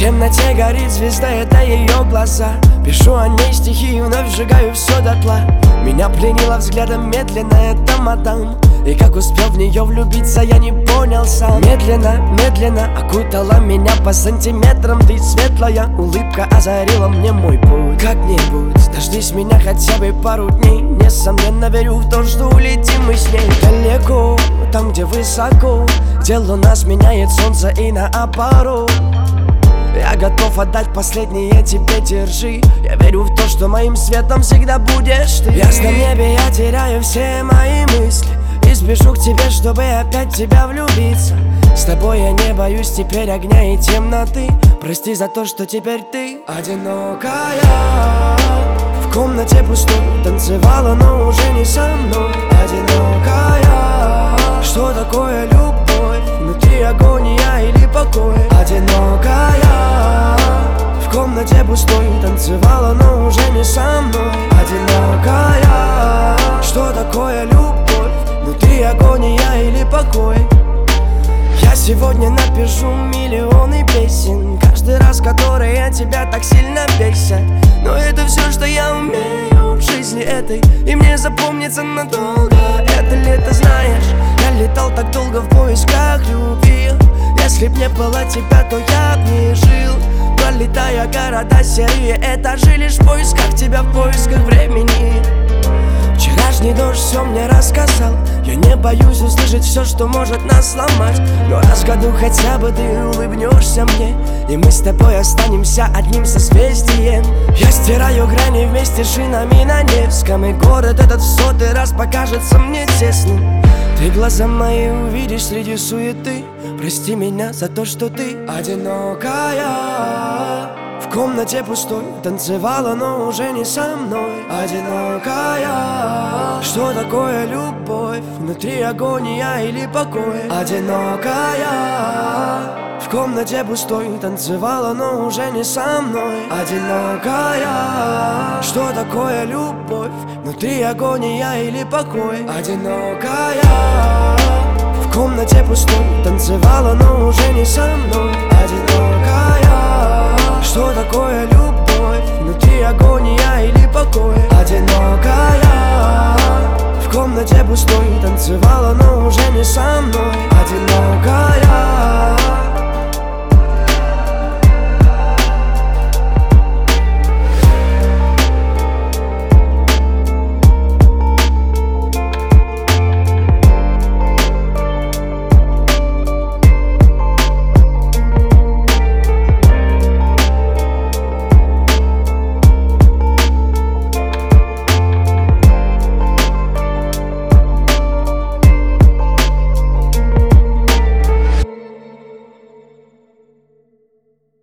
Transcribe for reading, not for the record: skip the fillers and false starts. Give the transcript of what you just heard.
темноте горит звезда, это ее глаза. Пишу о ней стихи и вновь сжигаю все дотла. Меня пленила взглядом медленно эта мадам, и как успел в нее влюбиться, я не понял сам. Медленно, медленно окутала меня по сантиметрам. Ты светлая улыбка озарила мне мой путь. Как-нибудь дождись меня хотя бы пару дней. Несомненно верю в то, что улетим мы с ней далеко, там где высоко, где луна сменяет солнце и наоборот. Я готов отдать последнее тебе, держи. Я верю в то, что моим светом всегда будешь ты. В ясном небе я теряю все мои мысли и спешу к тебе, чтобы опять в тебя влюбиться. С тобой я не боюсь теперь огня и темноты. Прости за то, что теперь ты одинокая. В комнате пустой танцевала, но уже не со мной. Одинокая. Что такое любовь? Внутри агония или покой? Одинокая. В комнате пустой танцевала, но уже не со мной. Одинокая. Что такое любовь? Внутри агония или покой? Я сегодня напишу миллионы песен, каждый раз, которые тебя так сильно бесят. Но это все, что я умею в жизни этой, и мне запомнится надолго. Это лето, знаешь, я летал так долго в поисках любви. Если б не было тебя, то я б не жил, пролетая города серые этажи. Лишь в поисках тебя, в поисках времени. Вчерашний дождь все мне рассказал. Я не боюсь услышать все, что может нас сломать. Но раз в году хотя бы ты улыбнешься мне, и мы с тобой останемся одним созвездием. Я стираю грани вместе с шинами на Невском, и город этот в 100-й раз покажется мне тесным. Ты глаза мои увидишь среди суеты. Прости меня за то, что ты одинокая. В комнате пустой танцевала, но уже не со мной. Одинокая. Что такое любовь? Внутри агония или покой? Одинокая. В комнате пустой танцевала, но уже не со мной. Одинокая. Что такое любовь? Внутри агония или покой? Одинокая. В комнате пустой танцевала, но уже не со мной. Одинокая. Что такое любовь? Внутри агония или покой? Одинокая. В комнате пустой танцевала, но уже не со мной. Одинокая.